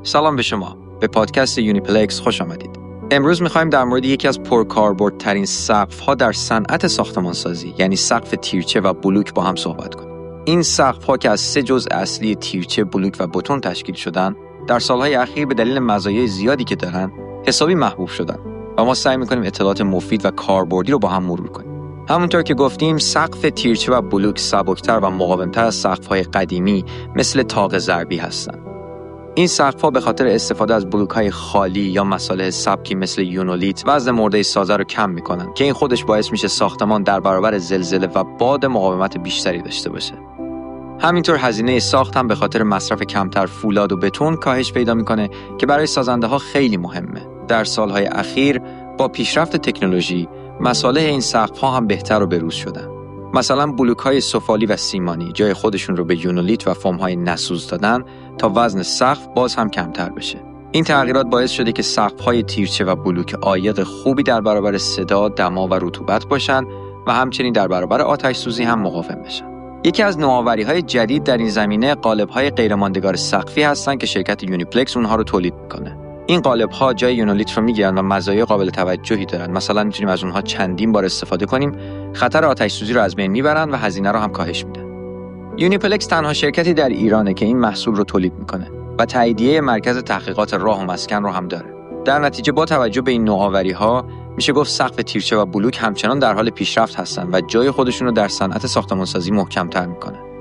سلام به شما. به پادکست یونیپلکس خوش آمدید. امروز می‌خوایم در مورد یکی از پرکاربردترین سقف‌ها در صنعت ساختمانسازی، یعنی سقف تیرچه و بلوک با هم صحبت کنیم. این سقف‌ها که از 3 جزء اصلی تیرچه، بلوک و بتون تشکیل شدن، در سالهای اخیر به دلیل مزایای زیادی که دارن، حسابی محبوب شدن و ما سعی می‌کنیم اطلاعات مفید و کاربردی رو با هم مرور کنیم. همونطور که گفتیم، سقف تیرچه و بلوک سبکتر و مقاومتر از سقف‌های قدیمی مثل طاق ضربی هستند. این سقف‌ها به خاطر استفاده از بلوک‌های خالی یا مصالح سبکی مثل یونولیت وزن مرده سازه رو کم می‌کنن که این خودش باعث میشه ساختمان در برابر زلزله و باد مقاومت بیشتری داشته باشه. همینطور هزینه ساخت هم به خاطر مصرف کمتر فولاد و بتون کاهش پیدا می‌کنه که برای سازنده‌ها خیلی مهمه. در سال‌های اخیر با پیشرفت تکنولوژی، مصالح این سقف‌ها هم بهتر و بروز شدن. مثلا بلوک‌های سفالی و سیمانی جای خودشون رو به یونولیت و فوم‌های نسوز دادن تا وزن سقف باز هم کمتر بشه. این تغییرات باعث شده که سقف‌های تیرچه و بلوک عایق خوبی در برابر صدا، دما و رطوبت باشن و همچنین در برابر آتش سوزی هم مقاوم بشن. یکی از نوآوری‌های جدید در این زمینه قالب‌های غیرماندگار سقفی هستن که شرکت یونیپلکس اونها رو تولید می‌کنه. این قالب‌ها جای یونولیت رو می‌گیرن و مزایای قابل توجهی دارن. مثلا می‌تونیم از اونها چندین بار استفاده کنیم، خطر آتش سوزی رو از بین میبرن و هزینه رو هم کاهش میدن. یونیپلکس تنها شرکتی در ایرانه که این محصول رو تولید میکنه و تاییدیه مرکز تحقیقات راه و مسکن رو هم داره. در نتیجه با توجه به این نوآوری‌ها میشه گفت سقف تیرچه و بلوک همچنان در حال پیشرفت هستن و جای خودشون رو در صنعت ساختمانسازی محکم‌تر میکنه.